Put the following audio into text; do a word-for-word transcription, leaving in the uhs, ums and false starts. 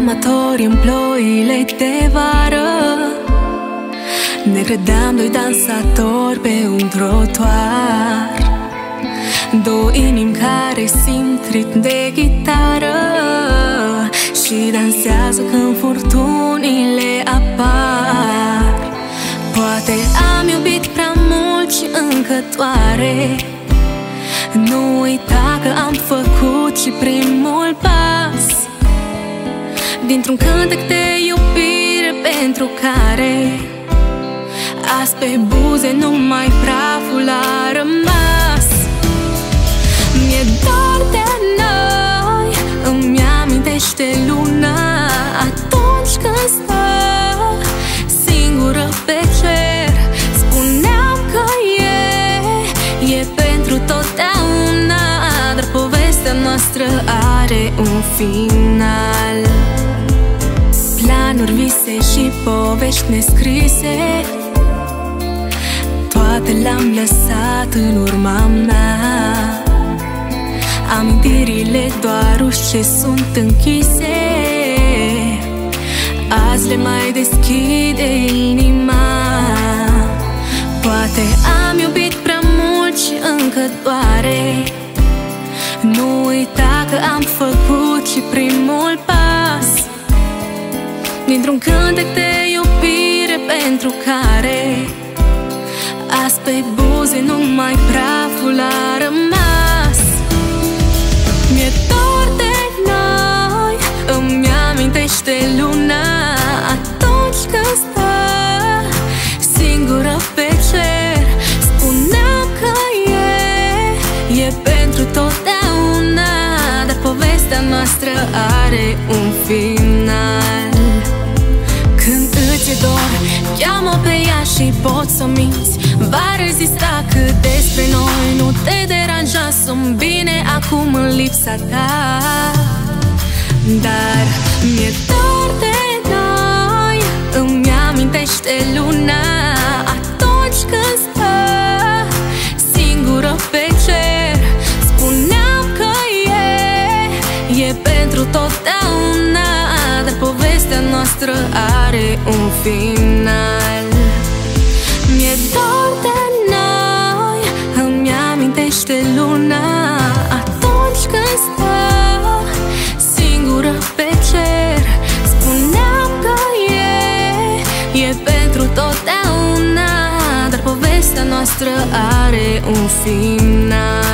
amatori în ploile de vară. Ne credeam doi dansatori pe un trotuar, două inimi care simt ritm de chitară și dansează când furtunile apar. Poate am iubit prea mult și încă doare. Nu uita că am făcut și primul pas dintr-un cântec de iubire pentru care azi pe buze numai praful a rămas. Mi-e dor de noi, îmi amintește luna atunci când stă singură pe cer. Spuneam că e, e pentru totdeauna, dar povestea noastră are un final. Planuri, vise și povești nescrise, toate le-am lăsat în urma mea. Amintirile doar uși ce sunt închise, azi le mai deschide inima. Poate am iubit prea mult și încă doare. Nu uita că am făcut și primul pas dintr-un cântec de iubire pentru care azi pe buze numai praful a rămas. Mi-e dor de noi, îmi amintește luna atunci când stă singură pe cer. Spuneam că e, e pentru totdeauna, dar povestea noastră are un final. Când îți e dor, cheamă pe ea și poți să o minți. Va rezista cât despre noi, nu te deranja, sunt bine acum în lipsa ta. Dar mi-e dor de noi, îmi amintește luna atunci când stă singură pe cer. Spuneam că e, e pentru totdeauna, dar povestea noastră are un final. Mi-e dor de noi, îmi amintește luna atunci când stă singură pe cer. Spuneam că e, e pentru totdeauna, dar povestea noastră are un final.